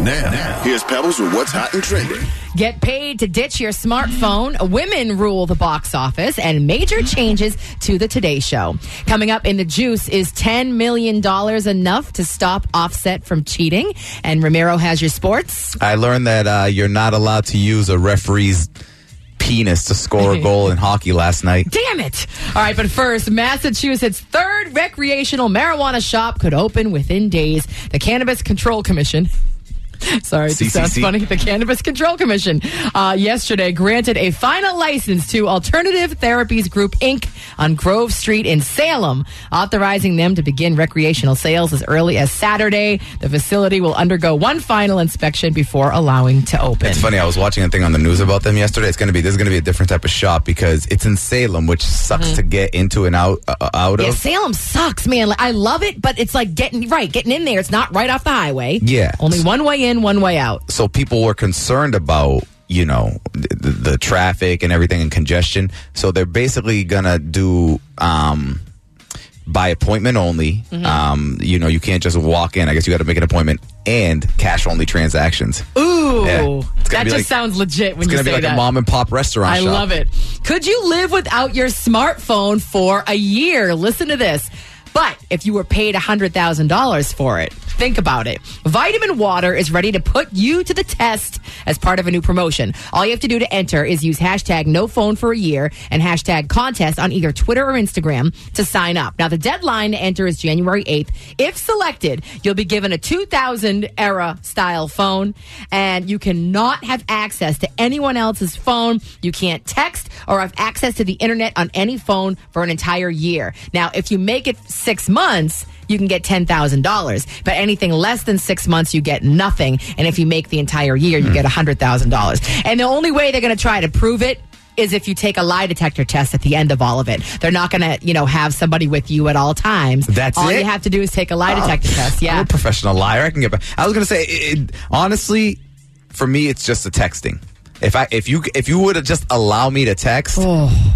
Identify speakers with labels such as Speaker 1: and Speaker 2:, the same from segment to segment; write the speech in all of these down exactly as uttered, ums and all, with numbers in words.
Speaker 1: Now, now, here's Pebbles with what's hot and trending.
Speaker 2: Get paid to ditch your smartphone. Women rule the box office and major changes to the Today Show. Coming up in the juice, is ten million dollars enough to stop Offset from cheating? And Ramiro has your sports.
Speaker 3: I learned that uh, you're not allowed to use a referee's penis to score a goal in hockey last night.
Speaker 2: Damn it. All right, but first, Massachusetts' third recreational marijuana shop could open within days. The Cannabis Control Commission... Sorry, it sounds funny. The Cannabis Control Commission uh, yesterday granted a final license to Alternative Therapies Group, Incorporated on Grove Street in Salem, authorizing them to begin recreational sales as early as Saturday. The facility will undergo one final inspection before allowing to open.
Speaker 3: It's funny. I was watching a thing on the news about them yesterday. It's going to be this is going to be a different type of shop because it's in Salem, which sucks mm-hmm. to get into and out uh, out
Speaker 2: yeah,
Speaker 3: of.
Speaker 2: Salem sucks, man. Like, I love it, but it's like getting right, getting in there. It's not right off the highway.
Speaker 3: Yeah,
Speaker 2: only one way in. In, one way out.
Speaker 3: So people were concerned about, you know, the, the traffic and everything and congestion. So they're basically going to do um, by appointment only. Mm-hmm. Um, you know, you can't just walk in. I guess you got to make an appointment and cash only transactions.
Speaker 2: Ooh,
Speaker 3: yeah.
Speaker 2: that just
Speaker 3: like,
Speaker 2: sounds legit when you say that.
Speaker 3: It's going to be like
Speaker 2: that.
Speaker 3: a mom and pop restaurant
Speaker 2: I
Speaker 3: shop.
Speaker 2: love it. Could you live without your smartphone for a year? Listen to this. But if you were paid one hundred thousand dollars for it, think about it. Vitamin Water is ready to put you to the test as part of a new promotion. All you have to do to enter is use hashtag no phone for a year and hashtag contest on either Twitter or Instagram to sign up. Now, the deadline to enter is January eighth. If selected, you'll be given a two thousand era style phone, and you cannot have access to anyone else's phone. You can't text or have access to the internet on any phone for an entire year. Now, if you make it six months, you can get ten thousand dollars. But anything less than six months, you get nothing. And if you make the entire year, you mm. get one hundred thousand dollars. And the only way they're going to try to prove it is if you take a lie detector test at the end of all of it. They're not going to, you know, have somebody with you at all times.
Speaker 3: That's
Speaker 2: all
Speaker 3: it?
Speaker 2: you have to do is take a lie oh, detector test. Yeah.
Speaker 3: I'm a professional liar. I can get back. I was going to say, it, honestly, for me, it's just the texting. If I if you if you would have just allow me to text, oh.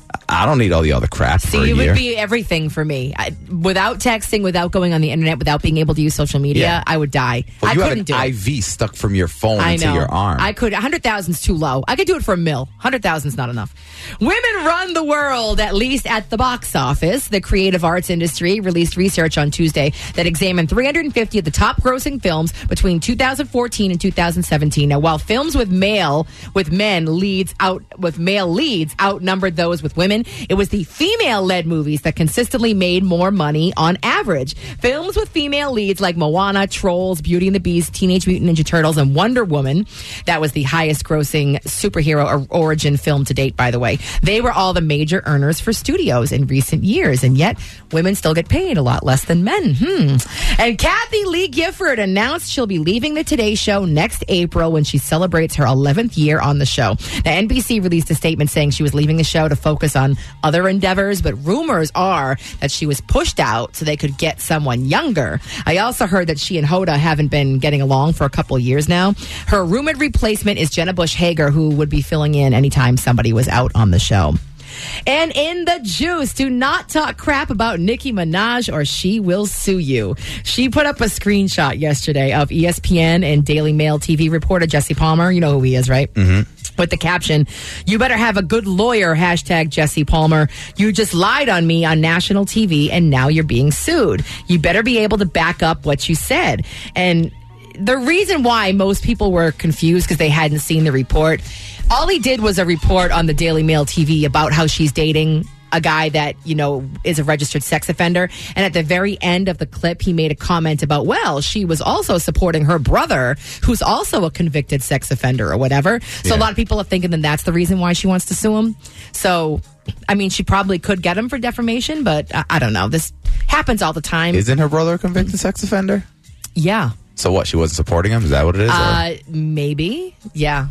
Speaker 3: I don't need all the other crap
Speaker 2: See,
Speaker 3: for a
Speaker 2: it
Speaker 3: year.
Speaker 2: would be everything for me. I, without texting, without going on the internet, without being able to use social media, yeah. I would die.
Speaker 3: Well,
Speaker 2: I
Speaker 3: you
Speaker 2: couldn't do
Speaker 3: have an
Speaker 2: it.
Speaker 3: I V stuck from your phone
Speaker 2: I
Speaker 3: into
Speaker 2: know.
Speaker 3: your arm.
Speaker 2: I could. one hundred thousand is too low. I could do it for a mil. one hundred thousand is not enough. Women run the world, at least at the box office. The creative arts industry released research on Tuesday that examined three hundred fifty of the top grossing films between two thousand fourteen and two thousand seventeen. Now, while films with male, with men leads out, with male leads outnumbered those with women, it was the female-led movies that consistently made more money on average. Films with female leads like Moana, Trolls, Beauty and the Beast, Teenage Mutant Ninja Turtles, and Wonder Woman, that was the highest-grossing superhero origin film to date, by the way. They were all the major earners for studios in recent years, and yet women still get paid a lot less than men. Hmm. And Kathy Lee Gifford announced she'll be leaving the Today Show next April when she celebrates her eleventh year on the show. The N B C released a statement saying she was leaving the show to focus on other endeavors, but rumors are that she was pushed out so they could get someone younger. I also heard that she and Hoda haven't been getting along for a couple of years now. Her rumored replacement is Jenna Bush Hager, who would be filling in anytime somebody was out on the show. And in the juice, do not talk crap about Nicki Minaj or she will sue you. She put up a screenshot yesterday of E S P N and Daily Mail T V reporter Jesse Palmer. You know who he is, right? Mm-hmm. With the caption, "You better have a good lawyer, hashtag Jesse Palmer. You just lied on me on national T V and now you're being sued. You better be able to back up what you said." And the reason why most people were confused because they hadn't seen the report, all he did was a report on the Daily Mail T V about how she's dating a guy that, you know, is a registered sex offender. And at the very end of the clip, he made a comment about, well, she was also supporting her brother, who's also a convicted sex offender or whatever. So yeah. A lot of people are thinking that that's the reason why she wants to sue him. So, I mean, she probably could get him for defamation, but I, I don't know. This happens all the time.
Speaker 3: Isn't her brother a convicted sex offender?
Speaker 2: Yeah.
Speaker 3: So what? She wasn't supporting him? Is that what it is?
Speaker 2: Uh, maybe. Yeah.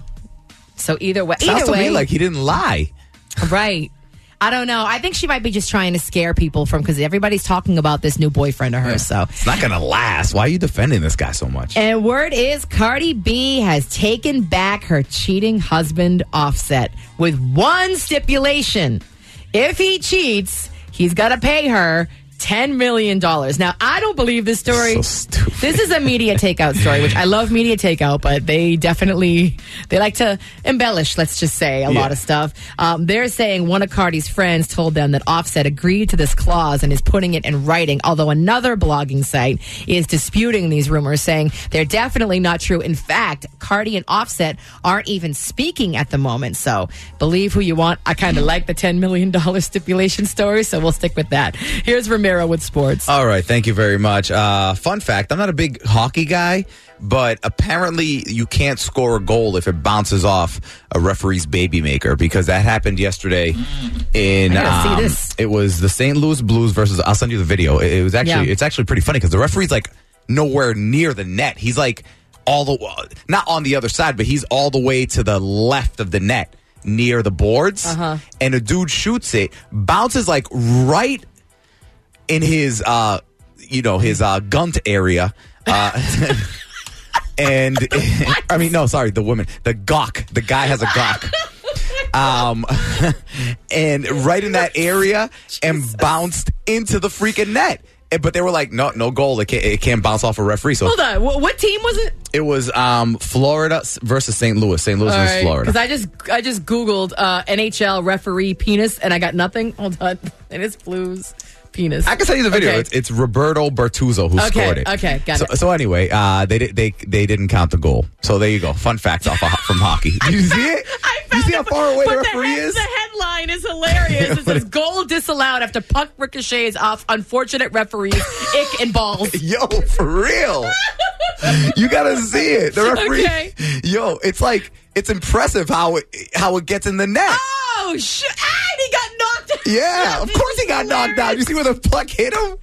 Speaker 2: So either way,
Speaker 3: Sounds
Speaker 2: either way,
Speaker 3: to me like he didn't lie.
Speaker 2: Right. I don't know. I think she might be just trying to scare people from, because everybody's talking about this new boyfriend of hers. So
Speaker 3: it's not going to last. Why are you defending this guy so much?
Speaker 2: And word is Cardi B has taken back her cheating husband Offset with one stipulation. If he cheats, he's got to pay her ten million dollars. Now, I don't believe this story.
Speaker 3: So stupid.
Speaker 2: This is a media takeout story, which I love media takeout, but they definitely, they like to embellish, let's just say, a
Speaker 3: Yeah.
Speaker 2: lot of stuff. Um, they're saying one of Cardi's friends told them that Offset agreed to this clause and is putting it in writing, although another blogging site is disputing these rumors, saying they're definitely not true. In fact, Cardi and Offset aren't even speaking at the moment. So believe who you want. I kind of like the ten million dollars stipulation story, so we'll stick with that. Here's Ramiro with sports.
Speaker 3: All right, thank you very much. Uh, fun fact, I'm not a big hockey guy, but apparently you can't score a goal if it bounces off a referee's baby maker, because that happened yesterday in
Speaker 2: I gotta see
Speaker 3: um,
Speaker 2: this.
Speaker 3: it was the Saint Louis Blues versus, I'll send you the video. It, it was actually
Speaker 2: Yeah.
Speaker 3: it's actually pretty funny because the referee's like nowhere near the net. He's like all the not on the other side, but he's all the way to the left of the net near the boards.
Speaker 2: Uh-huh.
Speaker 3: And a dude shoots it, bounces like right in his, uh, you know, his uh, gunt area. Uh, and, I mean, no, sorry, the woman. The gawk. The guy has a gawk. Um, and right in that area and bounced into the freaking net. And- But they were like, no, no goal. It can't, it can't bounce off a referee. So
Speaker 2: Hold on. Wh- What team was it?
Speaker 3: it was um, Florida versus Saint Louis. Saint Louis versus Florida.
Speaker 2: Because I just I just Googled uh, N H L referee penis and I got nothing. Hold on. And it's Blues penis.
Speaker 3: I can send you the video.
Speaker 2: Okay.
Speaker 3: It's, it's Roberto Bertuzzo who
Speaker 2: Okay,
Speaker 3: scored it.
Speaker 2: okay, got
Speaker 3: so,
Speaker 2: it.
Speaker 3: So anyway, uh, they di- they they didn't count the goal. So there you go. Fun fact off of, from hockey. Did you see it?
Speaker 2: I
Speaker 3: you
Speaker 2: found
Speaker 3: see how
Speaker 2: it,
Speaker 3: far away
Speaker 2: but
Speaker 3: the referee
Speaker 2: head-
Speaker 3: is?
Speaker 2: The headline is hilarious. It says goal disallowed after puck ricochets off unfortunate referees, ick and balls.
Speaker 3: Yo, for real. You gotta see it. The referee.
Speaker 2: Okay.
Speaker 3: Yo, it's like it's impressive how it how it gets in the net.
Speaker 2: Oh shit! Ah, he got knocked out.
Speaker 3: Yeah, of course he got knocked out. You see where the puck hit him?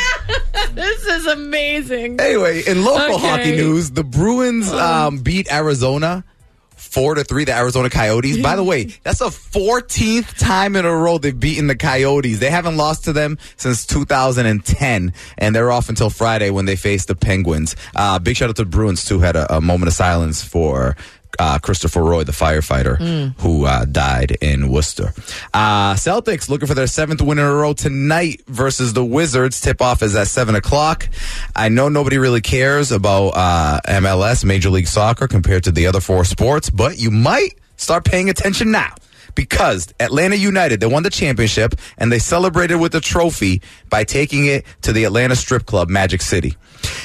Speaker 2: This is amazing.
Speaker 3: Anyway, in local
Speaker 2: Okay.
Speaker 3: hockey news, the Bruins um, beat Arizona four to three. The Arizona Coyotes. By the way, that's the fourteenth time in a row they've beaten the Coyotes. They haven't lost to them since two thousand ten, and they're off until Friday when they face the Penguins. Uh, big shout out to the Bruins too. Had a, a moment of silence for Uh, Christopher Roy, the firefighter who uh, died in Worcester. Uh, Celtics looking for their seventh win in a row tonight versus the Wizards. Tip-off is at seven o'clock. I know nobody really cares about uh, M L S, Major League Soccer, compared to the other four sports, but you might start paying attention now. Because Atlanta United, they won the championship, and they celebrated with the trophy by taking it to the Atlanta strip club, Magic City.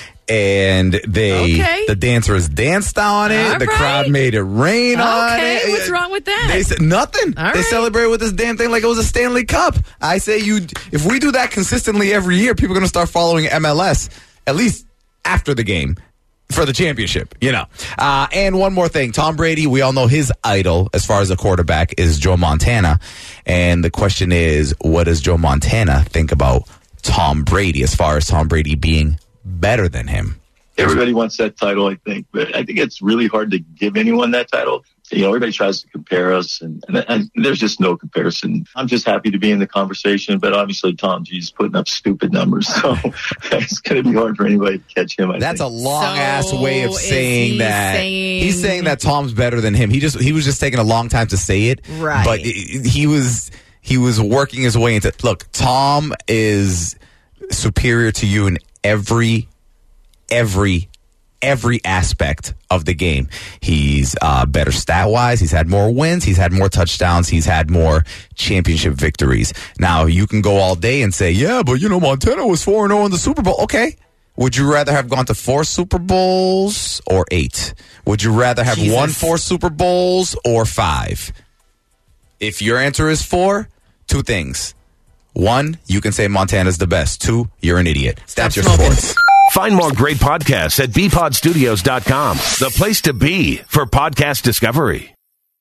Speaker 3: And they,
Speaker 2: Okay.
Speaker 3: the dancers danced on it.
Speaker 2: All
Speaker 3: the
Speaker 2: right.
Speaker 3: crowd made it rain on
Speaker 2: Okay,
Speaker 3: it.
Speaker 2: what's wrong with that?
Speaker 3: They said nothing.
Speaker 2: All
Speaker 3: they
Speaker 2: right.
Speaker 3: celebrated with this damn thing like it was a Stanley Cup. I say you, if we do that consistently every year, people are going to start following M L S at least after the game for the championship, you know. Uh, and one more thing, Tom Brady, we all know his idol as far as a quarterback is Joe Montana. And the question is, what does Joe Montana think about Tom Brady as far as Tom Brady being better than him?
Speaker 4: Everybody wants that title, I think, but I think it's really hard to give anyone that title. You know, everybody tries to compare us, and, and, and there's just no comparison. I'm just happy to be in the conversation, but obviously Tom G's putting up stupid numbers, so it's going to be hard for anybody to catch him. I
Speaker 3: That's
Speaker 4: think.
Speaker 3: a long ass
Speaker 2: So
Speaker 3: way of
Speaker 2: is
Speaker 3: saying
Speaker 2: he
Speaker 3: that.
Speaker 2: saying-
Speaker 3: He's saying that Tom's better than him. He just he was just taking a long time to say it,
Speaker 2: Right.
Speaker 3: But it- he was he was working his way into. Look, Tom is superior to you in every every. every aspect of the game. He's uh, better stat-wise. He's had more wins. He's had more touchdowns. He's had more championship victories. Now, you can go all day and say, yeah, but, you know, Montana was four and oh in the Super Bowl. Okay. Would you rather have gone to four Super Bowls or eight? Would you rather have
Speaker 2: Jesus.
Speaker 3: won four Super Bowls or five? If your answer is four, two things. One, you can say Montana's the best. Two, you're an idiot. That's your
Speaker 2: smoking.
Speaker 3: sports.
Speaker 5: Find more great podcasts at b pod studios dot com, the place to be for podcast discovery.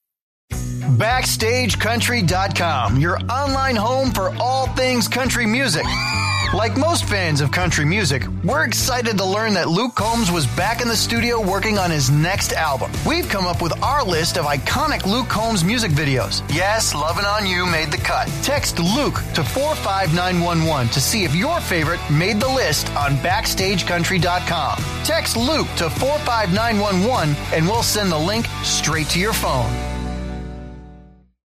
Speaker 6: Backstage Country dot com, your online home for all things country music. Like most fans of country music, we're excited to learn that Luke Combs was back in the studio working on his next album. We've come up with our list of iconic Luke Combs music videos. Yes, Lovin' On You made the cut. Text Luke to four five nine one one to see if your favorite made the list on Backstage Country dot com. Text Luke to four five nine one one and we'll send the link straight to your phone.